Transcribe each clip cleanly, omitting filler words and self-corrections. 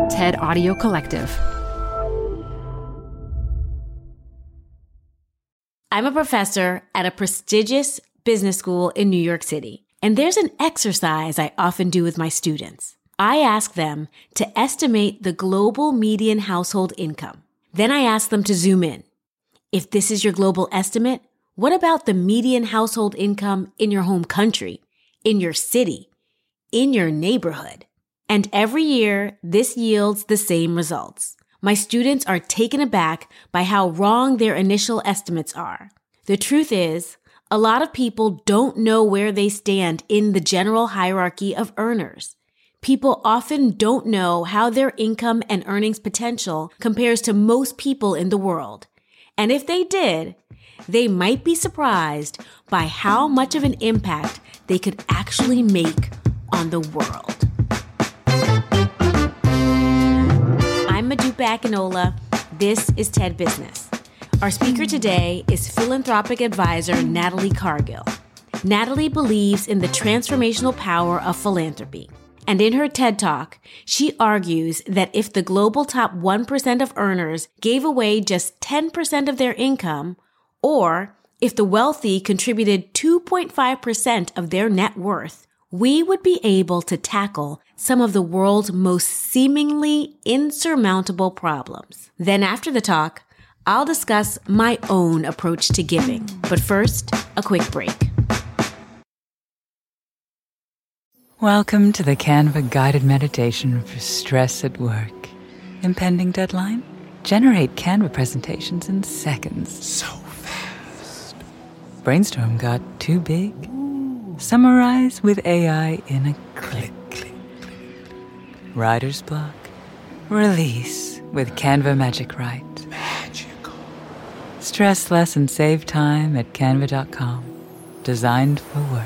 TED Audio Collective. I'm a professor at a prestigious business school in New York City, and there's an exercise I often do with my students. I ask them to estimate the global median household income. Then I ask them to zoom in. If this is your global estimate, what about the median household income in your home country, in your city, in your neighborhood? And every year, this yields the same results. My students are taken aback by how wrong their initial estimates are. The truth is, a lot of people don't know where they stand in the general hierarchy of earners. People often don't know how their income and earnings potential compares to most people in the world. And if they did, they might be surprised by how much of an impact they could actually make on the world. I'm Modupe Akinola. This is TED Business. Our speaker today is philanthropic advisor Natalie Cargill. Natalie believes in the transformational power of philanthropy. And in her TED Talk, she argues that if the global top 1% of earners gave away just 10% of their income, or if the wealthy contributed 2.5% of their net worth, we would be able to tackle some of the world's most seemingly insurmountable problems. Then after the talk, I'll discuss my own approach to giving. But first, a quick break. Welcome to the Canva guided meditation for stress at work. Impending deadline? Generate Canva presentations in seconds. So fast. Brainstorm got too big? Summarize with AI in a click. Writer's block? Release with Canva Magic Write. Magical. Stress less and save time at canva.com. Designed for work.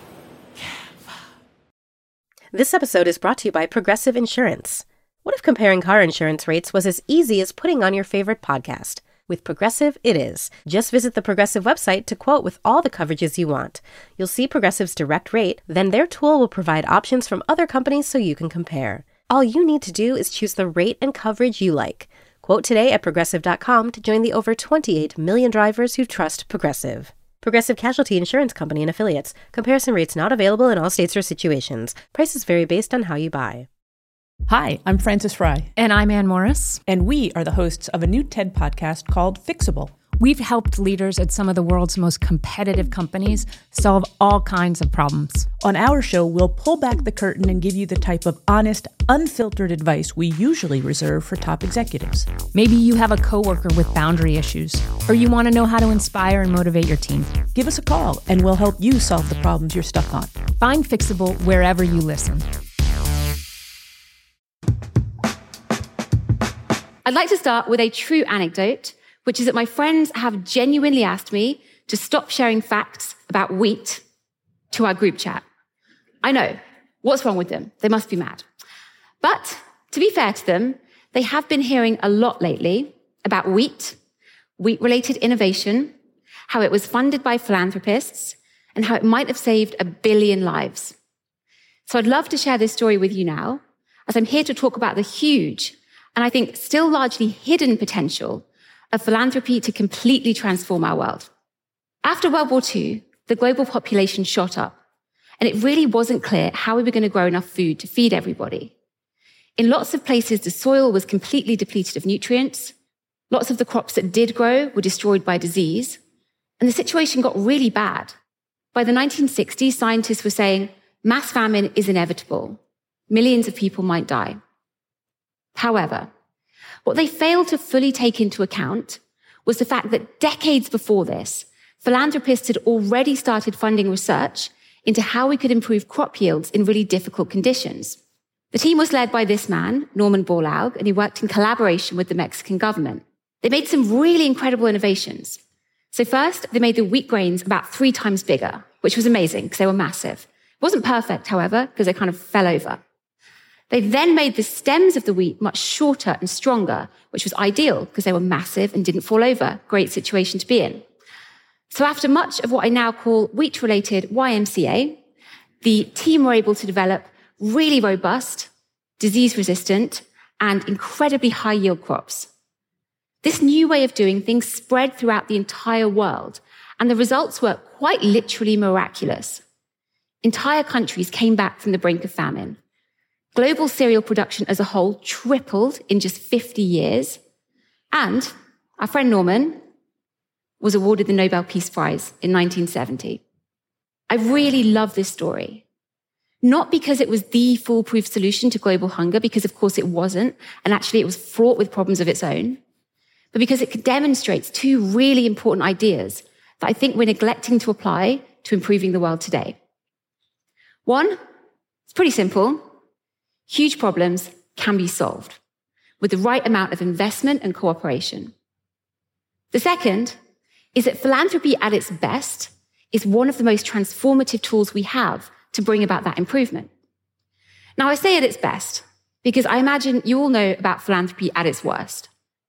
This episode is brought to you by Progressive Insurance. What if comparing car insurance rates was as easy as putting on your favorite podcast? With Progressive, it is. Just visit the Progressive website to quote with all the coverages you want. You'll see Progressive's direct rate, then their tool will provide options from other companies so you can compare. All you need to do is choose the rate and coverage you like. Quote today at Progressive.com to join the over 28 million drivers who trust Progressive. Progressive Casualty Insurance Company and Affiliates. Comparison rates not available in all states or situations. Prices vary based on how you buy. Hi, I'm Frances Fry. And I'm Ann Morris. And we are the hosts of a new TED podcast called Fixable. We've helped leaders at some of the world's most competitive companies solve all kinds of problems. On our show, we'll pull back the curtain and give you the type of honest, unfiltered advice we usually reserve for top executives. Maybe you have a coworker with boundary issues, or you want to know how to inspire and motivate your team. Give us a call, and we'll help you solve the problems you're stuck on. Find Fixable wherever you listen. I'd like to start with a true anecdote, which is that my friends have genuinely asked me to stop sharing facts about wheat to our group chat. I know. What's wrong with them? They must be mad. But to be fair to them, they have been hearing a lot lately about wheat-related innovation, how it was funded by philanthropists, and how it might have saved 1 billion lives. So I'd love to share this story with you now, as I'm here to talk about the huge, and I think still largely hidden potential of philanthropy to completely transform our world. After World War II, the global population shot up, and it really wasn't clear how we were going to grow enough food to feed everybody. In lots of places, the soil was completely depleted of nutrients. Lots of the crops that did grow were destroyed by disease, and the situation got really bad. By the 1960s, scientists were saying mass famine is inevitable. Millions of people might die. However, what they failed to fully take into account was the fact that decades before this, philanthropists had already started funding research into how we could improve crop yields in really difficult conditions. The team was led by this man, Norman Borlaug, and he worked in collaboration with the Mexican government. They made some really incredible innovations. So first, they made the wheat grains about 3 times bigger, which was amazing because they were massive. It wasn't perfect, however, because they kind of fell over. They then made the stems of the wheat much shorter and stronger, which was ideal because they were massive and didn't fall over. Great situation to be in. So after much of what I now call wheat-related YMCA, the team were able to develop really robust, disease-resistant, and incredibly high yield crops. This new way of doing things spread throughout the entire world, and the results were quite literally miraculous. Entire countries came back from the brink of famine. Global cereal production as a whole tripled in just 50 years. And our friend Norman was awarded the Nobel Peace Prize in 1970. I really love this story. Not because it was the foolproof solution to global hunger, because of course it wasn't, and actually it was fraught with problems of its own, but because it demonstrates two really important ideas that I think we're neglecting to apply to improving the world today. One, it's pretty simple. Huge problems can be solved with the right amount of investment and cooperation. The second is that philanthropy at its best is one of the most transformative tools we have to bring about that improvement. Now, I say at its best because I imagine you all know about philanthropy at its worst.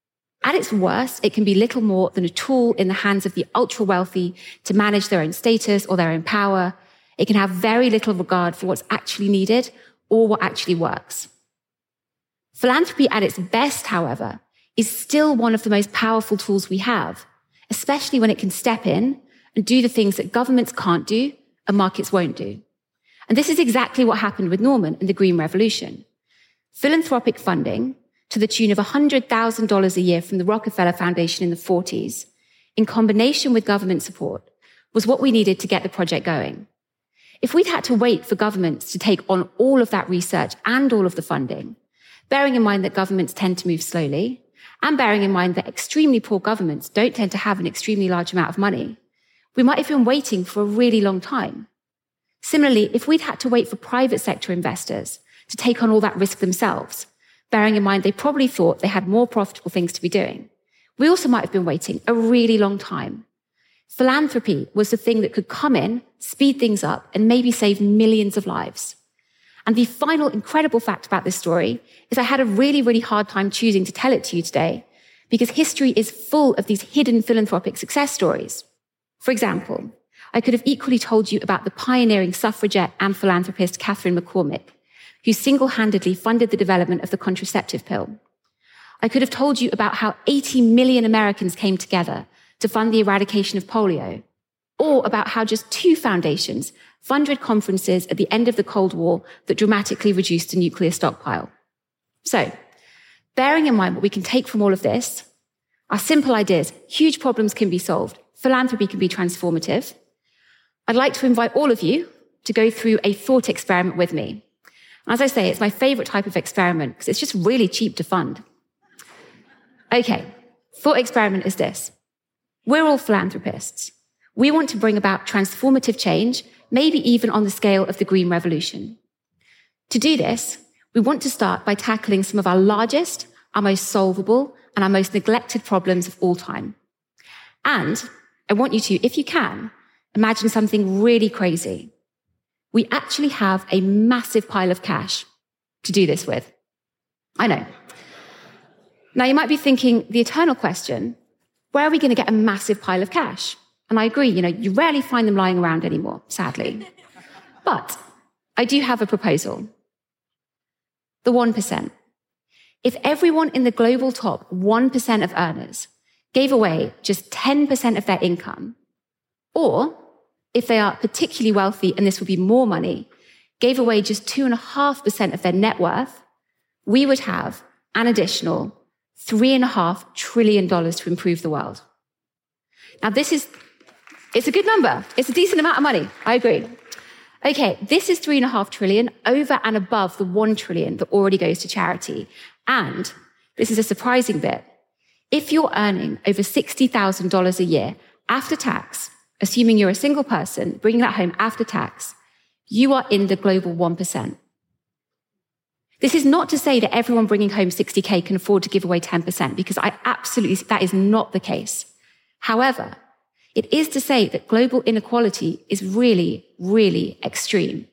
At its worst, it can be little more than a tool in the hands of the ultra-wealthy to manage their own status or their own power. It can have very little regard for what's actually needed or what actually works. Philanthropy at its best, however, is still one of the most powerful tools we have, especially when it can step in and do the things that governments can't do and markets won't do. And this is exactly what happened with Norman and the Green Revolution. Philanthropic funding to the tune of $100,000 a year from the Rockefeller Foundation in the 40s, in combination with government support, was what we needed to get the project going. If we'd had to wait for governments to take on all of that research and all of the funding, bearing in mind that governments tend to move slowly, and bearing in mind that extremely poor governments don't tend to have an extremely large amount of money, we might have been waiting for a really long time. Similarly, if we'd had to wait for private sector investors to take on all that risk themselves, bearing in mind they probably thought they had more profitable things to be doing, we also might have been waiting a really long time. Philanthropy was the thing that could come in, speed things up, and maybe save millions of lives. And the final incredible fact about this story is I had a really, really hard time choosing to tell it to you today because history is full of these hidden philanthropic success stories. For example, I could have equally told you about the pioneering suffragette and philanthropist Catherine McCormick, who single-handedly funded the development of the contraceptive pill. I could have told you about how 80 million Americans came together to fund the eradication of polio, or about how just 2 foundations funded conferences at the end of the Cold War that dramatically reduced the nuclear stockpile. So, bearing in mind what we can take from all of this, our simple ideas, huge problems can be solved, philanthropy can be transformative. I'd like to invite all of you to go through a thought experiment with me. As I say, it's my favorite type of experiment because it's just really cheap to fund. Okay, thought experiment is this. We're all philanthropists. We want to bring about transformative change, maybe even on the scale of the Green Revolution. To do this, we want to start by tackling some of our largest, our most solvable, and our most neglected problems of all time. And I want you to, if you can, imagine something really crazy. We actually have a massive pile of cash to do this with. I know. Now you might be thinking the eternal question, where are we going to get a massive pile of cash? And I agree, you rarely find them lying around anymore, sadly. But I do have a proposal. The 1%. If everyone in the global top 1% of earners gave away just 10% of their income, or if they are particularly wealthy, and this would be more money, gave away just 2.5% of their net worth, we would have an additional $3.5 trillion to improve the world. Now it's a good number. It's a decent amount of money. I agree. Okay, this is $3.5 trillion over and above the $1 trillion that already goes to charity. And this is a surprising bit. If you're earning over $60,000 a year after tax, assuming you're a single person, bringing that home after tax, you are in the global 1%. This is not to say that everyone bringing home 60K can afford to give away 10%, because that is not the case. However, it is to say that global inequality is really, really extreme.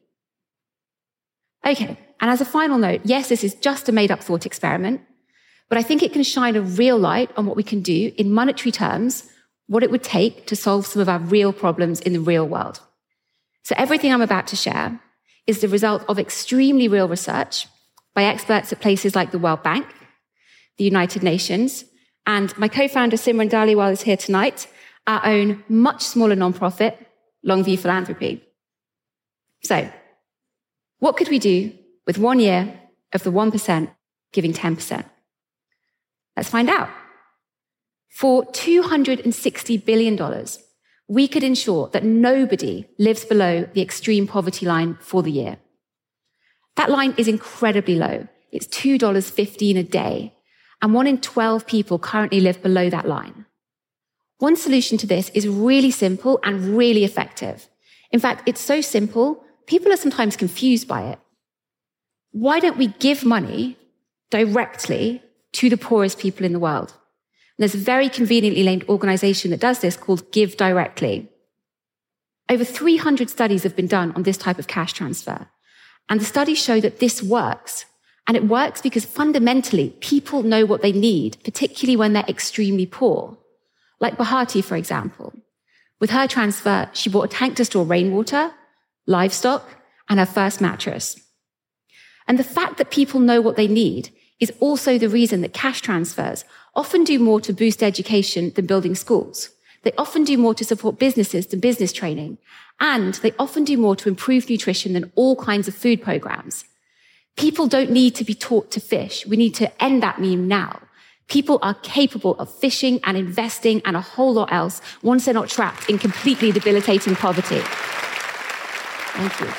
Okay, and as a final note, yes, this is just a made-up thought experiment, but I think it can shine a real light on what we can do in monetary terms, what it would take to solve some of our real problems in the real world. So everything I'm about to share is the result of extremely real research by experts at places like the World Bank, the United Nations, and my co-founder Simran Dhaliwal is here tonight, our own much smaller nonprofit, Longview Philanthropy. So, what could we do with 1 year of the 1% giving 10%? Let's find out. For $260 billion, we could ensure that nobody lives below the extreme poverty line for the year. That line is incredibly low. It's $2.15 a day, and 1 in 12 people currently live below that line. One solution to this is really simple and really effective. In fact, it's so simple, people are sometimes confused by it. Why don't we give money directly to the poorest people in the world? And there's a very conveniently named organization that does this called Give Directly. Over 300 studies have been done on this type of cash transfer. And the studies show that this works. And it works because fundamentally, people know what they need, particularly when they're extremely poor. Like Bahati, for example. With her transfer, she bought a tank to store rainwater, livestock, and her first mattress. And the fact that people know what they need is also the reason that cash transfers often do more to boost education than building schools. They often do more to support businesses than business training. And they often do more to improve nutrition than all kinds of food programs. People don't need to be taught to fish. We need to end that meme now. People are capable of fishing and investing and a whole lot else once they're not trapped in completely debilitating poverty. Thank you.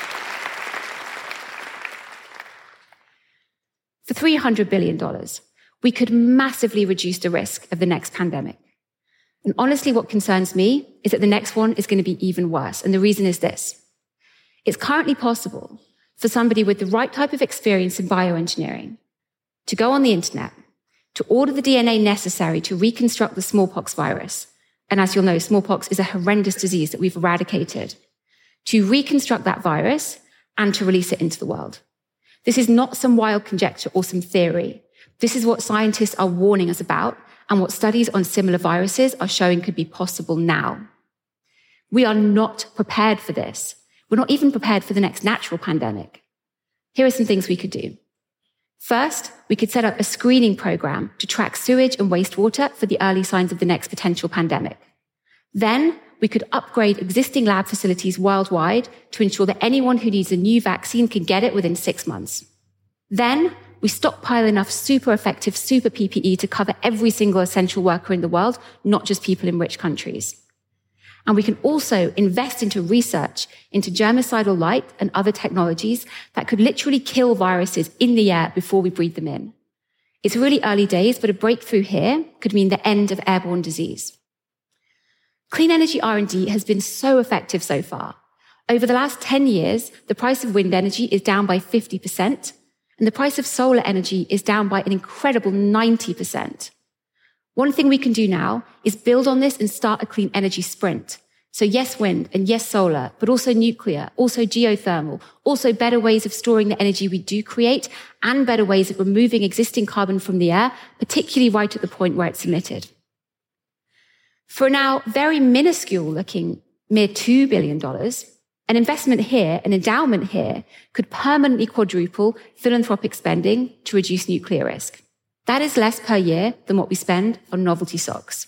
For $300 billion, we could massively reduce the risk of the next pandemic. And honestly, what concerns me is that the next one is going to be even worse. And the reason is this. It's currently possible for somebody with the right type of experience in bioengineering to go on the internet, to order the DNA necessary to reconstruct the smallpox virus. And as you'll know, smallpox is a horrendous disease that we've eradicated. To reconstruct that virus and to release it into the world. This is not some wild conjecture or some theory. This is what scientists are warning us about and what studies on similar viruses are showing could be possible now. We are not prepared for this. We're not even prepared for the next natural pandemic. Here are some things we could do. First, we could set up a screening program to track sewage and wastewater for the early signs of the next potential pandemic. Then, we could upgrade existing lab facilities worldwide to ensure that anyone who needs a new vaccine can get it within 6 months. Then, we stockpile enough super effective super PPE to cover every single essential worker in the world, not just people in rich countries. And we can also invest into research into germicidal light and other technologies that could literally kill viruses in the air before we breathe them in. It's really early days, but a breakthrough here could mean the end of airborne disease. Clean energy R&D has been so effective so far. Over the last 10 years, the price of wind energy is down by 50%, and the price of solar energy is down by an incredible 90%. One thing we can do now is build on this and start a clean energy sprint. So yes, wind and yes, solar, but also nuclear, also geothermal, also better ways of storing the energy we do create and better ways of removing existing carbon from the air, particularly right at the point where it's emitted. For now very minuscule looking mere $2 billion, an investment here, an endowment here, could permanently quadruple philanthropic spending to reduce nuclear risk. That is less per year than what we spend on novelty socks.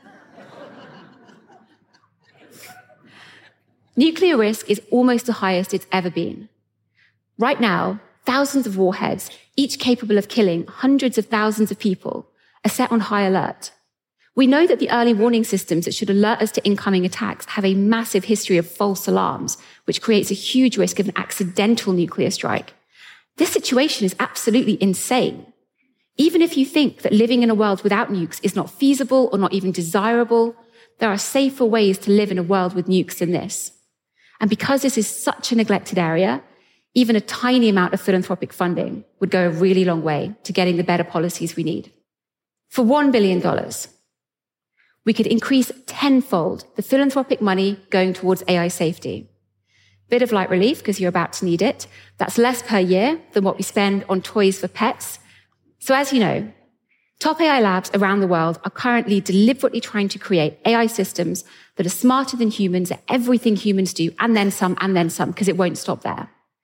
Nuclear risk is almost the highest it's ever been. Right now, thousands of warheads, each capable of killing hundreds of thousands of people, are set on high alert. We know that the early warning systems that should alert us to incoming attacks have a massive history of false alarms, which creates a huge risk of an accidental nuclear strike. This situation is absolutely insane. Even if you think that living in a world without nukes is not feasible or not even desirable, there are safer ways to live in a world with nukes than this. And because this is such a neglected area, even a tiny amount of philanthropic funding would go a really long way to getting the better policies we need. For $1 billion, we could increase tenfold the philanthropic money going towards AI safety. Bit of light relief because you're about to need it. That's less per year than what we spend on toys for pets. So as you know, top AI labs around the world are currently deliberately trying to create AI systems that are smarter than humans at everything humans do, and then some, because it won't stop there.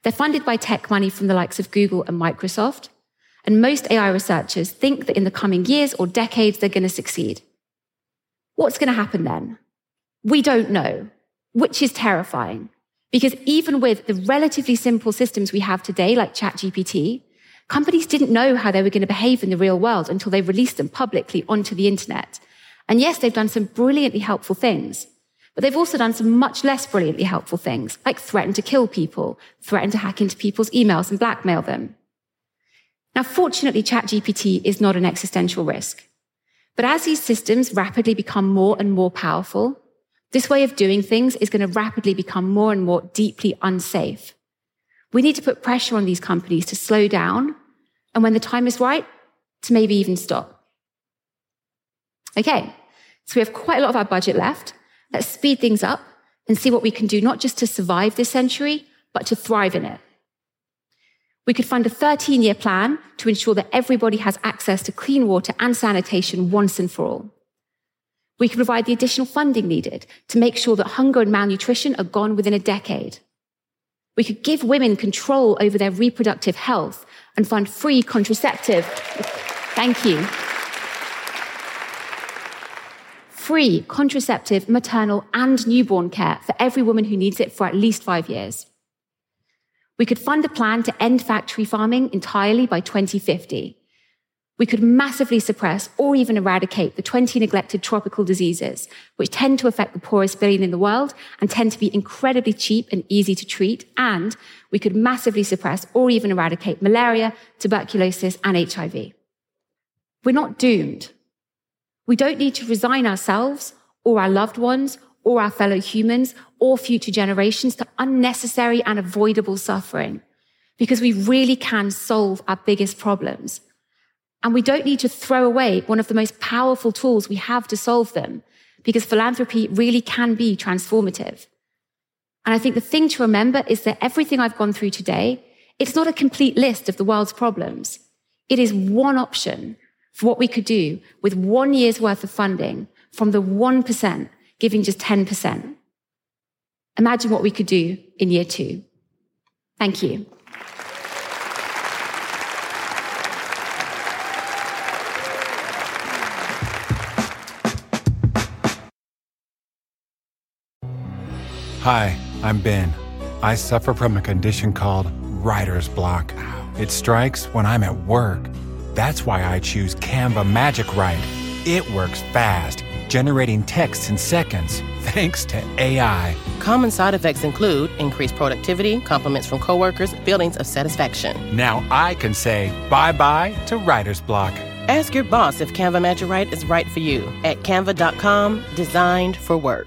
They're funded by tech money from the likes of Google and Microsoft. And most AI researchers think that in the coming years or decades, they're going to succeed. What's going to happen then? We don't know, which is terrifying. Because even with the relatively simple systems we have today, like ChatGPT, companies didn't know how they were going to behave in the real world until they released them publicly onto the internet. And yes, they've done some brilliantly helpful things, but they've also done some much less brilliantly helpful things, like threaten to kill people, threaten to hack into people's emails and blackmail them. Now, fortunately, ChatGPT is not an existential risk. But as these systems rapidly become more and more powerful, this way of doing things is going to rapidly become more and more deeply unsafe. We need to put pressure on these companies to slow down, and when the time is right, to maybe even stop. Okay, so we have quite a lot of our budget left. Let's speed things up and see what we can do, not just to survive this century, but to thrive in it. We could fund a 13-year plan to ensure that everybody has access to clean water and sanitation once and for all. We could provide the additional funding needed to make sure that hunger and malnutrition are gone within a decade. We could give women control over their reproductive health and fund free contraceptive. Thank you. Free contraceptive, maternal, and newborn care for every woman who needs it for at least 5 years. We could fund a plan to end factory farming entirely by 2050. We could massively suppress or even eradicate the 20 neglected tropical diseases, which tend to affect the poorest billion in the world and tend to be incredibly cheap and easy to treat. And we could massively suppress or even eradicate malaria, tuberculosis, and HIV. We're not doomed. We don't need to resign ourselves or our loved ones or our fellow humans or future generations to unnecessary and avoidable suffering, because we really can solve our biggest problems. And we don't need to throw away one of the most powerful tools we have to solve them, because philanthropy really can be transformative. And I think the thing to remember is that everything I've gone through today, it's not a complete list of the world's problems. It is one option for what we could do with 1 year's worth of funding from the 1% giving just 10%. Imagine what we could do in year 2. Thank you. Hi, I'm Ben. I suffer from a condition called writer's block. It strikes when I'm at work. That's why I choose Canva Magic Write. It works fast, generating text in seconds, thanks to AI. Common side effects include increased productivity, compliments from coworkers, feelings of satisfaction. Now I can say bye-bye to writer's block. Ask your boss if Canva Magic Write is right for you at canva.com, designed for work.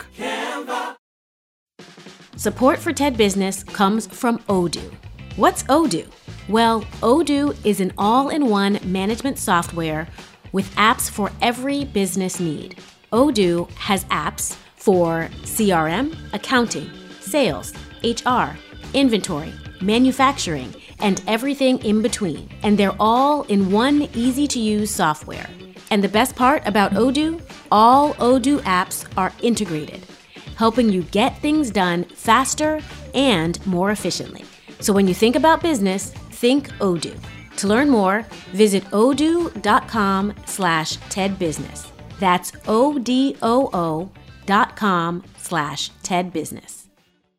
Support for TED Business comes from Odoo. What's Odoo? Well, Odoo is an all-in-one management software with apps for every business need. Odoo has apps for CRM, accounting, sales, HR, inventory, manufacturing, and everything in between. And they're all in one easy-to-use software. And the best part about Odoo, all Odoo apps are integrated, helping you get things done faster and more efficiently. So when you think about business, think Odoo. To learn more, visit odoo.com/TEDbusiness. That's odoo.com/TEDbusiness.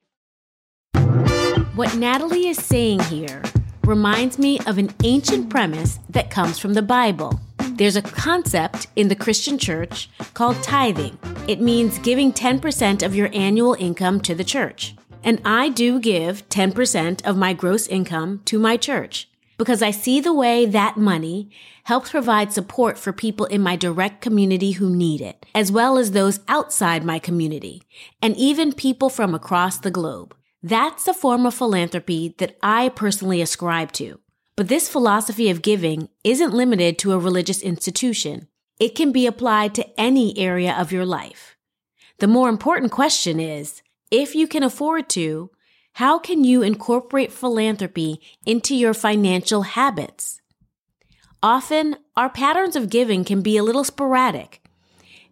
What Natalie is saying here reminds me of an ancient premise that comes from the Bible. There's a concept in the Christian church called tithing. It means giving 10% of your annual income to the church. And I do give 10% of my gross income to my church because I see the way that money helps provide support for people in my direct community who need it, as well as those outside my community, and even people from across the globe. That's a form of philanthropy that I personally ascribe to. But this philosophy of giving isn't limited to a religious institution. It can be applied to any area of your life. The more important question is, if you can afford to, how can you incorporate philanthropy into your financial habits? Often, our patterns of giving can be a little sporadic.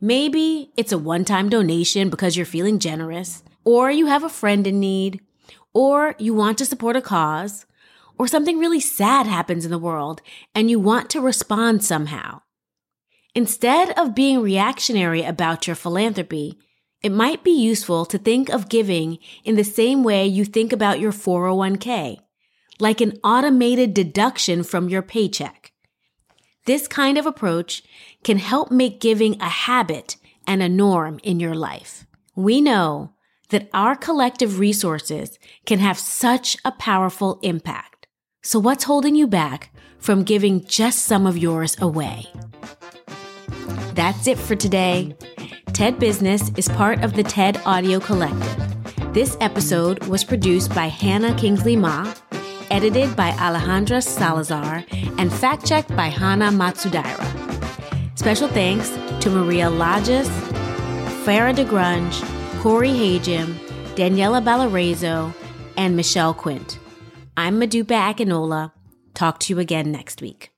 Maybe it's a one-time donation because you're feeling generous, or you have a friend in need, or you want to support a cause, or something really sad happens in the world and you want to respond somehow. Instead of being reactionary about your philanthropy, it might be useful to think of giving in the same way you think about your 401k, like an automated deduction from your paycheck. This kind of approach can help make giving a habit and a norm in your life. We know that our collective resources can have such a powerful impact. So what's holding you back from giving just some of yours away? That's it for today. TED Business is part of the TED Audio Collective. This episode was produced by Hannah Kingsley Ma, edited by Alejandra Salazar, and fact-checked by Hana Matsudaira. Special thanks to Maria Lajes, Farah DeGrunge, Corey Hajim, Daniela Balarezo, and Michelle Quint. I'm Modupe Akinola. Talk to you again next week.